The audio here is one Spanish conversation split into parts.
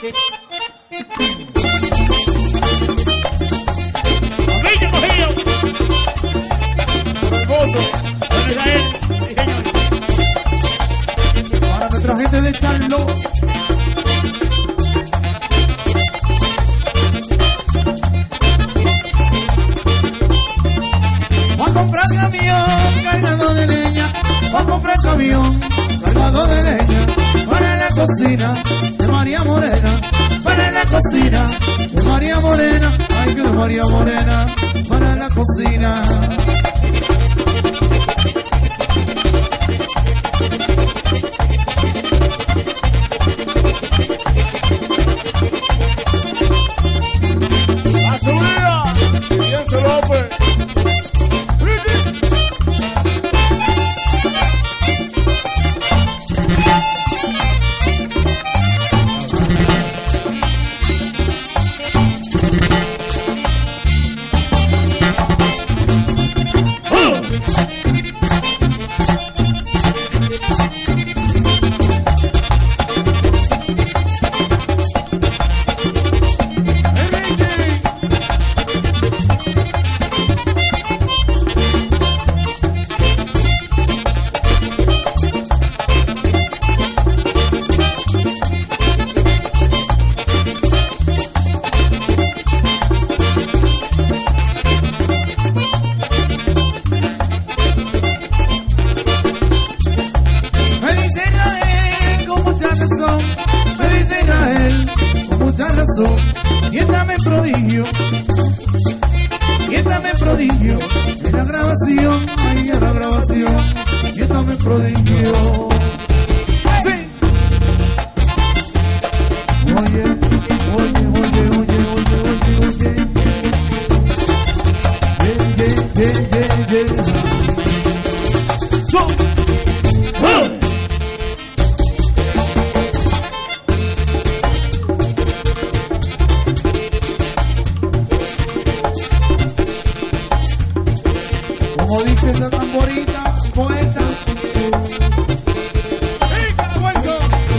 Para nuestra gente de Charlo. Va a comprar camión cargado de leña. Va a comprar camión cargado de leña. Para la cocina de María Morena. Para la cocina de María Morena. Ay, que de María Morena. Para la cocina. ¡A su vida! ¡Pienso López! Prodigio, en la grabación, ay, en la grabación, y esta me prodigio. Sí. Oye, oye, oye, oye, oye, oye, oye. So. Como dice esa tamborita, poeta. ¡Sí, Carabuelso!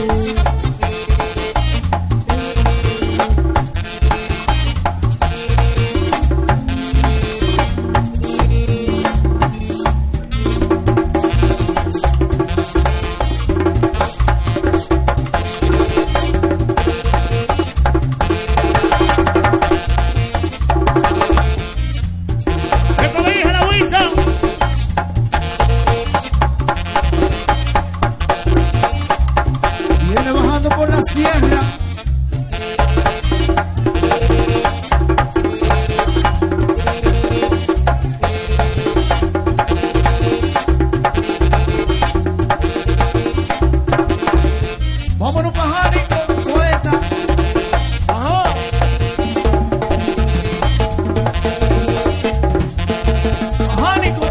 Viene bajando por la sierra. Vámonos para Jánico, poeta. Ajá. Jánico.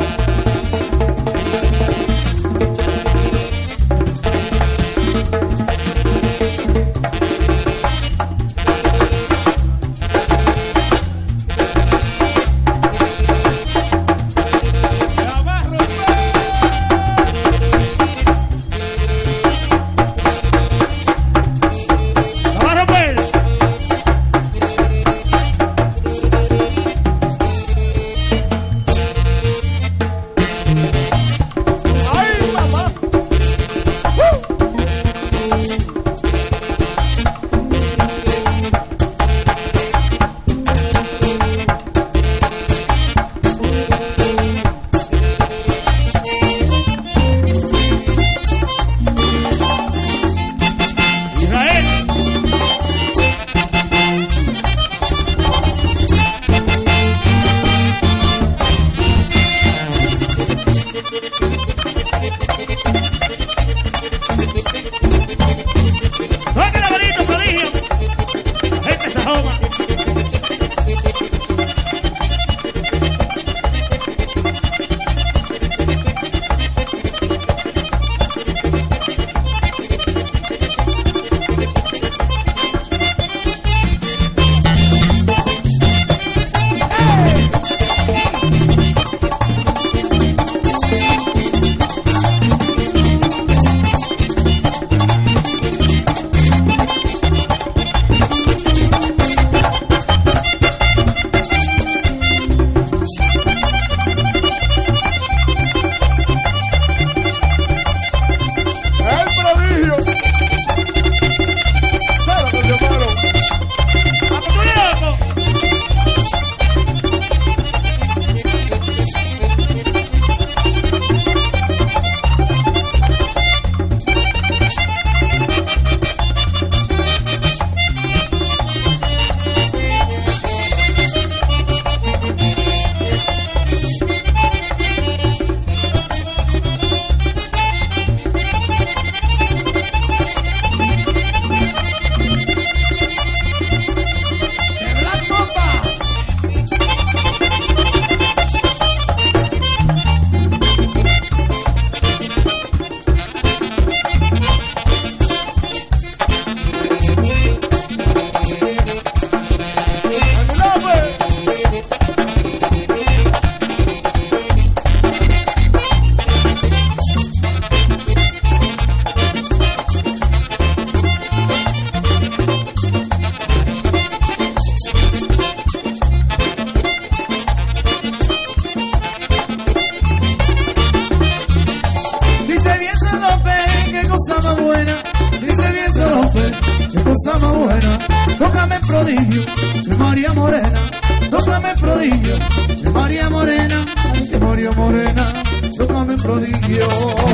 tócame prodigio de María Morena, tócame prodigio de María Morena, ay que María Morena, tócame prodigio.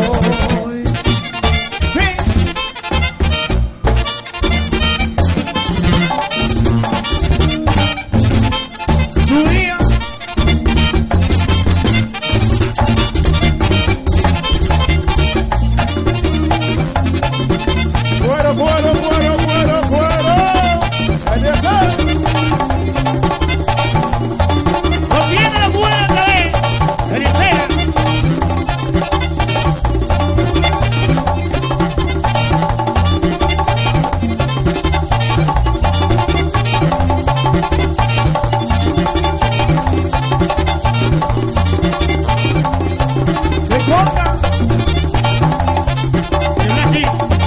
Subía Cuero, cuero, cuero, cuero, cuero. ¡Empieza! ¡Lo tiene la buena otra vez! ¡Tercera! se corta. ¡Tiene aquí!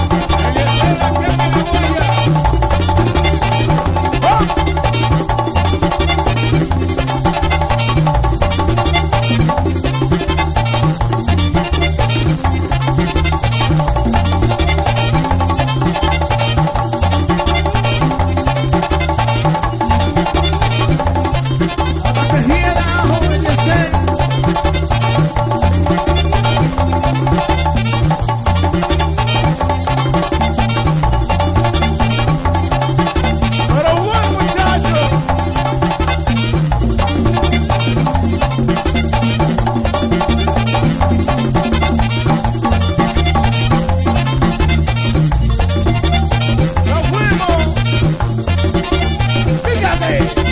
Hasta que quiera obedecer. Pero buen muchacho. ¡Nos fuimos! ¡Fíjate!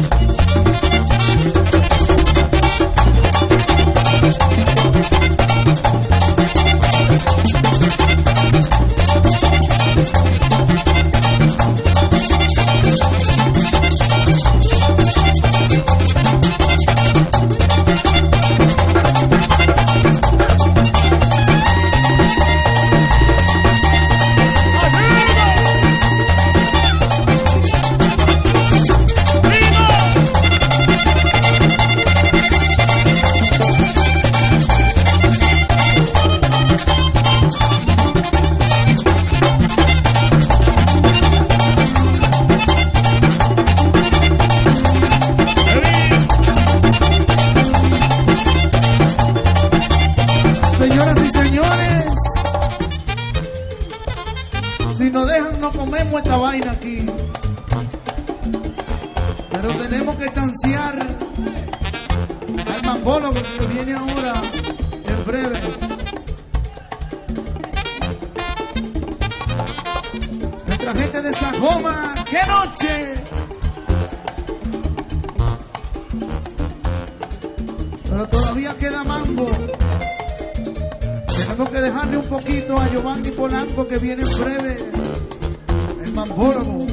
Señoras y señores, si nos dejan no comemos esta vaina aquí, pero tenemos que chancear al mambólogo que viene ahora en breve. Nuestra gente de Sajoma, ¡qué noche! Pero todavía queda mambo. Tenemos que dejarle un poquito a Giovanni Polanco que viene en breve, el mambólogo.